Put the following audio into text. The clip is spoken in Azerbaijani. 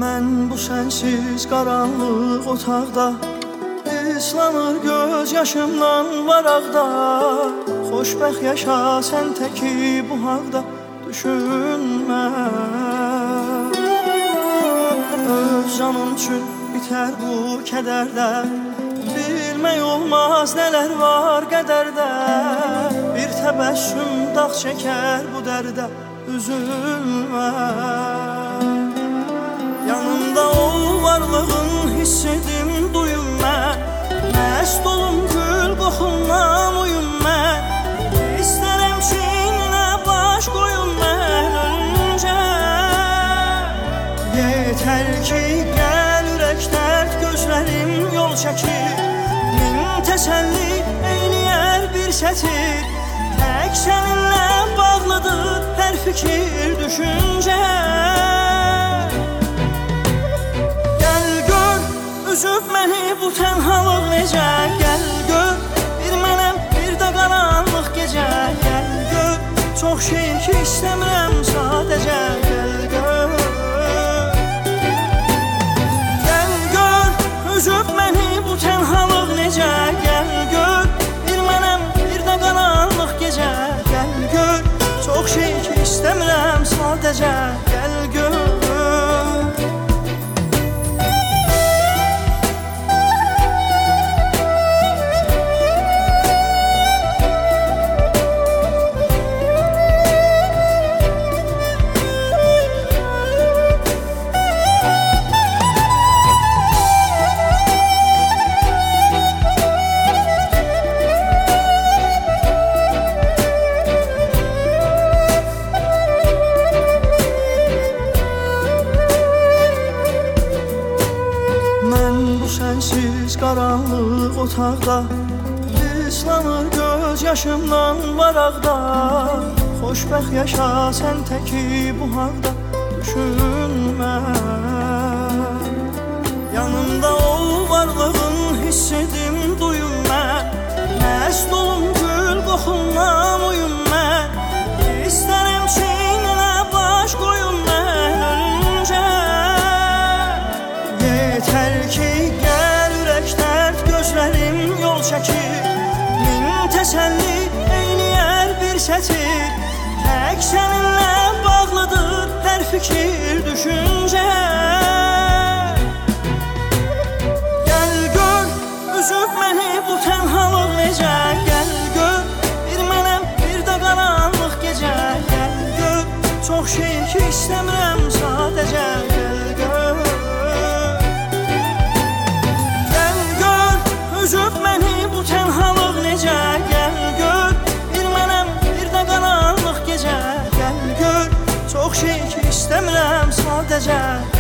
Mən bu sənsiz qaranlıq otaqda islanır göz yaşımdan varaqda. Xoşbəxt yaşa sən təki bu haqda düşünmə. Öz canım üçün bitər bu kədərdə, bilmək olmaz nələr var qədərdə. Bir təbəssüm dağ çəkər bu dərdə, üzülmə. Yanımda ol varlığın hiss edim duyum mən. Məst olum gül qoxundan uyum mən. İstərəm çiynə baş qoyum mən öncə. Yetər ki gəl ürək dərd gözlərim yol çəkir. Min təsəlli eyləyər bir sətir. Tək səninlə bağlıdır hər fikir düşüncə. Üzüb məni bu tənhalıq necə. Gəl gör bir mənəm bir də qaranlıq gecə. Gəl gör çox şey ki istəmirəm sadəcə. Gəl gör. Gəl gör üzüb məni bu tənhalıq necə. Gəl gör bir mənəm bir də qaranlıq gecə. Gəl gör çox şey ki istəmirəm sadəcə. Gəl gör. Sənsiz qaranlıq otaqda islanır göz yaşımdan varaqda. Xoşbəxt yaşa sən təki bu haqda düşünmə. Yanımda ol varlığın hiss edim duyum mən. Məst olum gül qoxundan uyum mən. İstərəm çiynə baş qoyum mən öncə. Yetər ki gözlərim yol çəkir. Min təsəlli eyləyər bir sətir. Tək səninlə bağlıdır hər fikir düşüncə. Gəl gör üzüb məni bu tənhalıq necə. Gəl gör bir mənəm bir də qaranlıq gecə. Gəl gör çox şey ki istəmirəm sadəcə. Gəl gör. Üzüb məni bu tənhalıq necə. Gəl gör bir mənəm bir də qaranlıq gecə. Gəl gör çox şey ki istəmirəm sadəcə.